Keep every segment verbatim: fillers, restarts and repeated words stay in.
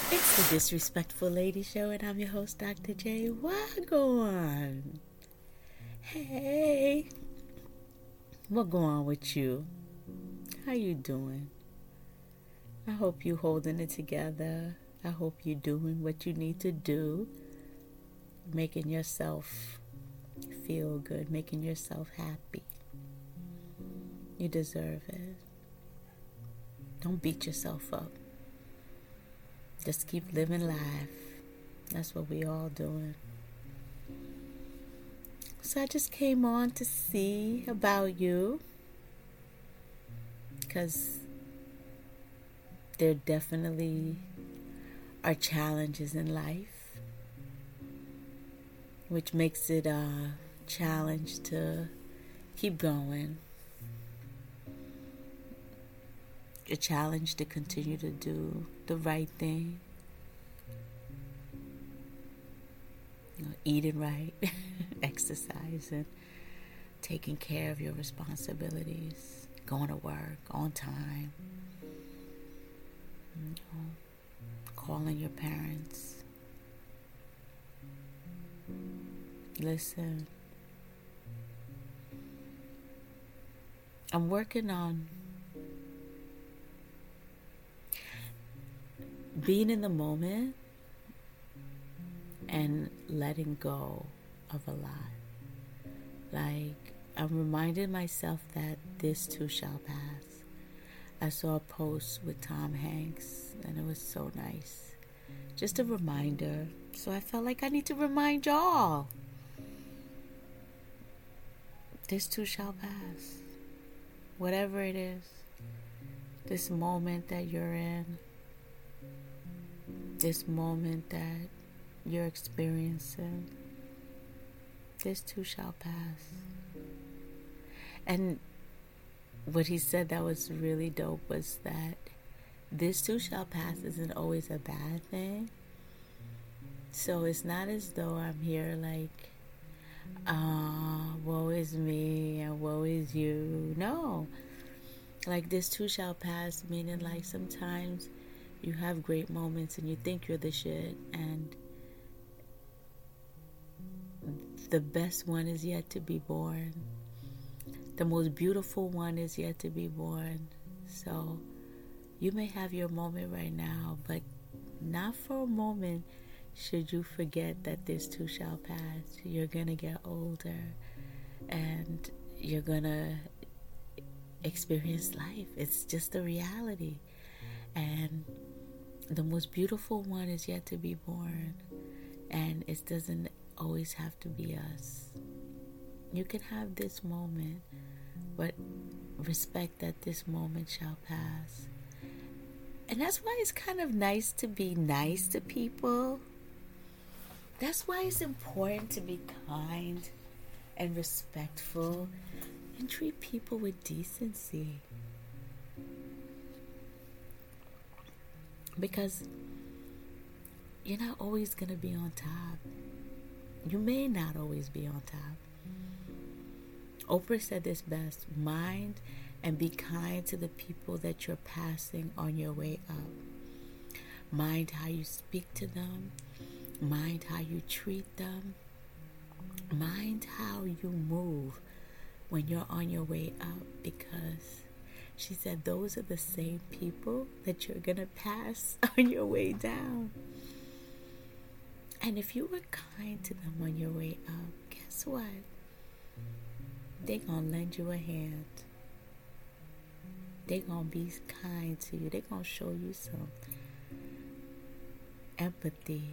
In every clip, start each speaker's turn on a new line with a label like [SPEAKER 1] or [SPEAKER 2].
[SPEAKER 1] It's the Disrespectful Lady Show, and I'm your host, Doctor J. Wagwan. Hey, what going on with you? How you doing? I hope you holding it together. I hope you doing what you need to do, making yourself feel good, making yourself happy. You deserve it. Don't beat yourself up. Just keep living life. That's what we all doing. So I just came on to see about you, because there definitely are challenges in life, which makes it a challenge to keep going. A challenge to continue to do the right thing. You know, eating right, exercising, taking care of your responsibilities, going to work on time, you know, calling your parents. Listen, I'm working on being in the moment and letting go of a lot. Like, I'm reminding myself that this too shall pass. I saw a post with Tom Hanks and it was so nice. Just a reminder. So I felt like I need to remind y'all. This too shall pass. Whatever it is. This moment that you're in. This moment that you're experiencing, this too shall pass. And what he said that was really dope was that this too shall pass isn't always a bad thing. So it's not as though I'm here like, ah, uh, woe is me and woe is you. No. Like, this too shall pass, meaning like sometimes you have great moments and you think you're the shit, and the best one is yet to be born. The most beautiful one is yet to be born. So you may have your moment right now, but not for a moment should you forget that this too shall pass. You're gonna get older and you're gonna experience life. It's just a reality. And the most beautiful one is yet to be born. And it doesn't always have to be us. You can have this moment, but respect that this moment shall pass. And that's why it's kind of nice to be nice to people. That's why it's important to be kind and respectful and treat people with decency. Because you're not always going to be on top. You may not always be on top. Oprah said this best: mind and be kind to the people that you're passing on your way up. Mind how you speak to them. Mind how you treat them. Mind how you move when you're on your way up, because she said those are the same people that you're going to pass on your way down. And if you were kind to them on your way up, guess what? They're going to lend you a hand. They're going to be kind to you. They're going to show you some empathy.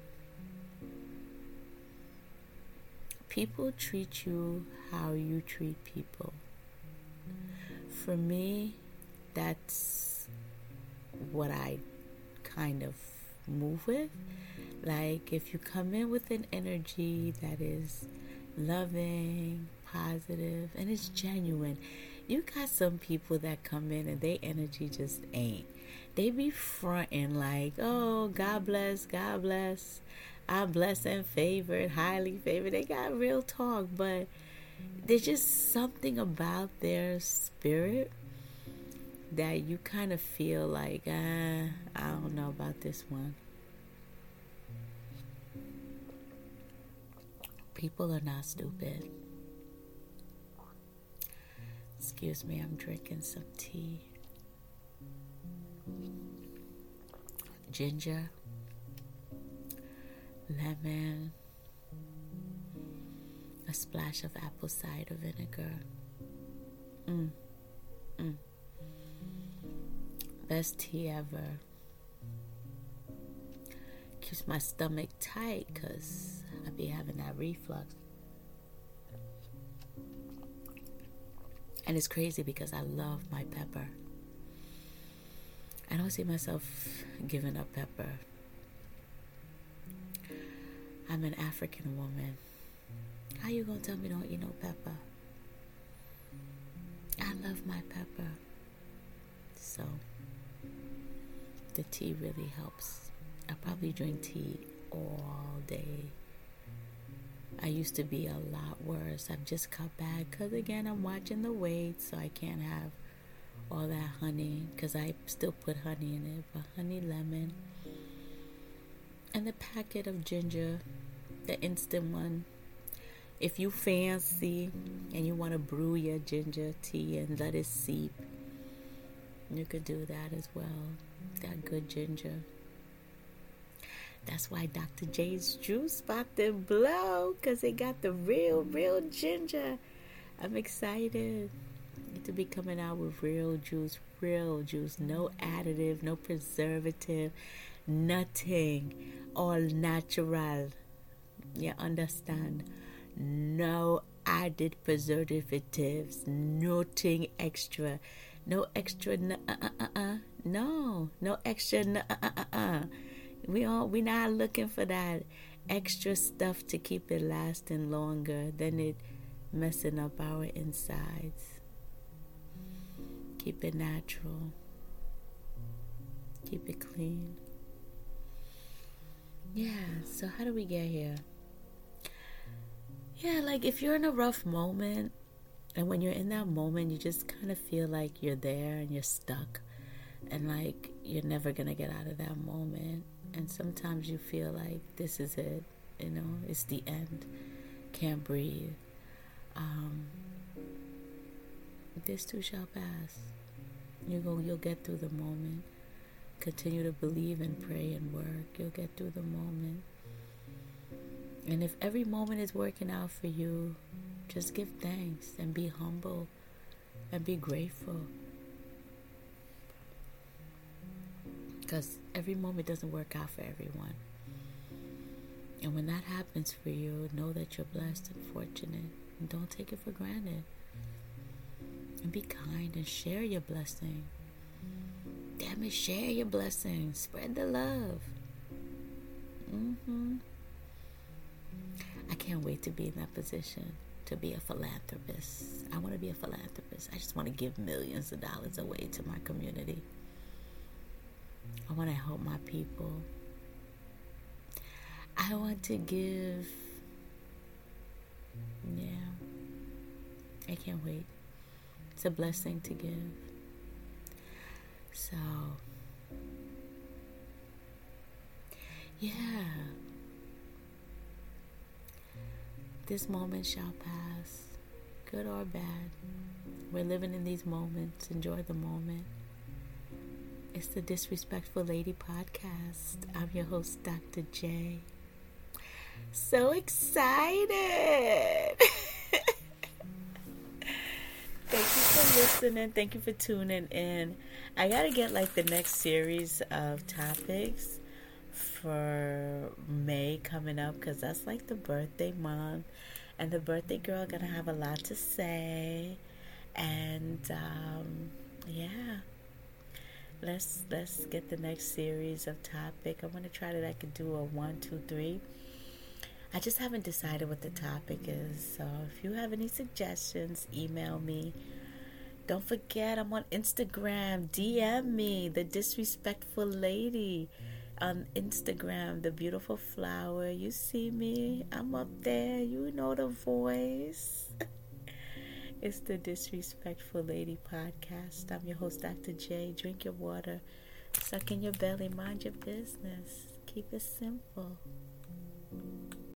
[SPEAKER 1] People treat you how you treat people. For me, that's what I kind of move with. Like, if you come in with an energy that is loving, positive, and it's genuine. You got some people that come in and their energy just ain't. They be fronting like, oh, God bless, God bless. I'm blessed and favored, highly favored. They got real talk, but there's just something about their spirit that you kind of feel like, ah, I don't know about this one. People are not stupid. Excuse me, I'm drinking some tea. Ginger, lemon, a splash of apple cider vinegar. Mm, mm. Best tea ever. Keeps my stomach tight because I be having that reflux. And it's crazy because I love my pepper. I don't see myself giving up pepper. I'm an African woman. How you gonna tell me don't eat no pepper? I love my pepper. So, the tea really helps. I probably drink tea all day. I used to be a lot worse. I've just cut back because, again, I'm watching the weight, so I can't have all that honey because I still put honey in it. But honey, lemon, and the packet of ginger, the instant one. If you fancy and you want to brew your ginger tea and let it seep, you could do that as well. That good ginger. That's why Doctor J's juice about to blow, because they got the real, real ginger. I'm excited to be coming out with real juice, real juice. No additive, no preservative, nothing. All natural. You understand? No added preservatives, nothing extra. No extra, uh, uh, uh, uh. No, no extra, uh, uh, uh, uh. We all we not looking for that extra stuff to keep it lasting longer. Then it messing up our insides. Keep it natural. Keep it clean. Yeah. So how do we get here? Yeah, like if you're in a rough moment, and when you're in that moment, you just kind of feel like you're there and you're stuck, and like you're never gonna get out of that moment. And sometimes you feel like this is it, you know, it's the end, can't breathe. Um, this too shall pass. You go, you'll get through the moment. Continue to believe and pray and work. You'll get through the moment. And if every moment is working out for you, just give thanks and be humble and be grateful. Because every moment doesn't work out for everyone. And when that happens for you, know that you're blessed and fortunate. And don't take it for granted. And be kind and share your blessing. Damn it, share your blessing. Spread the love. Mm-hmm. I can't wait to be in that position. To be a philanthropist. I want to be a philanthropist. I just want to give millions of dollars away to my community. I want to help my people. I want to give. Yeah. I can't wait. It's a blessing to give. So, yeah. This moment shall pass, good or bad. We're living in these moments. Enjoy the moment. It's the Disrespectful Lady Podcast. I'm your host, Doctor J. So excited! Thank you for listening. Thank you for tuning in. I gotta get like the next series of topics for May coming up, because that's like the birthday month, and the birthday girl gonna have a lot to say. And um, yeah. Let's let's get the next series of topic. I'm gonna try that I could do a one, two, three. I just haven't decided what the topic is. So if you have any suggestions, email me. Don't forget, I'm on Instagram. D M me, the Disrespectful Lady, on Instagram. The beautiful flower. You see me? I'm up there. You know the voice. It's the Disrespectful Lady Podcast. I'm your host, Doctor J. Drink your water. Suck in your belly, mind your business. Keep it simple.